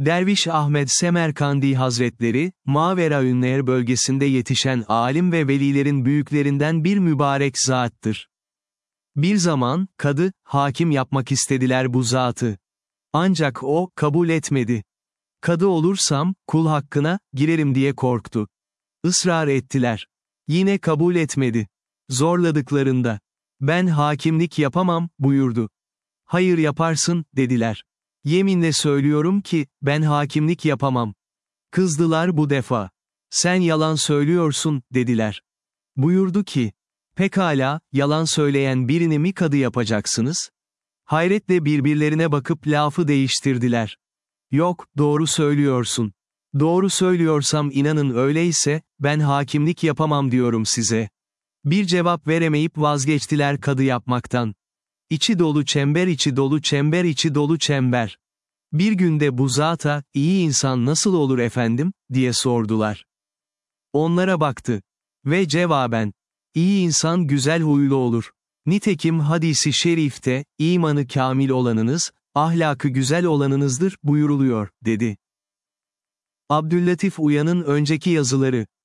Derviş Ahmed Semerkandi Hazretleri, Maveraünnehr bölgesinde yetişen alim ve velilerin büyüklerinden bir mübarek zattır. Bir zaman, kadı, hakim yapmak istediler bu zatı. Ancak o, kabul etmedi. Kadı olursam, kul hakkına, girerim diye korktu. Israr ettiler. Yine kabul etmedi. Zorladıklarında, ben hakimlik yapamam, buyurdu. Hayır yaparsın, dediler. Yeminle söylüyorum ki, ben hakimlik yapamam. Kızdılar bu defa. Sen yalan söylüyorsun, dediler. Buyurdu ki, pekala, yalan söyleyen birini mi kadı yapacaksınız? Hayretle birbirlerine bakıp lafı değiştirdiler. Yok, doğru söylüyorsun. Doğru söylüyorsam inanın öyleyse, ben hakimlik yapamam diyorum size. Bir cevap veremeyip vazgeçtiler kadı yapmaktan. İçi dolu çember içi dolu çember içi dolu çember. Bir günde bu zata, iyi insan nasıl olur efendim, diye sordular. Onlara baktı. Ve cevaben, iyi insan güzel huylu olur. Nitekim hadisi şerifte, imanı kamil olanınız, ahlakı güzel olanınızdır, buyuruluyor, dedi. Abdüllatif Uyan'ın önceki yazıları.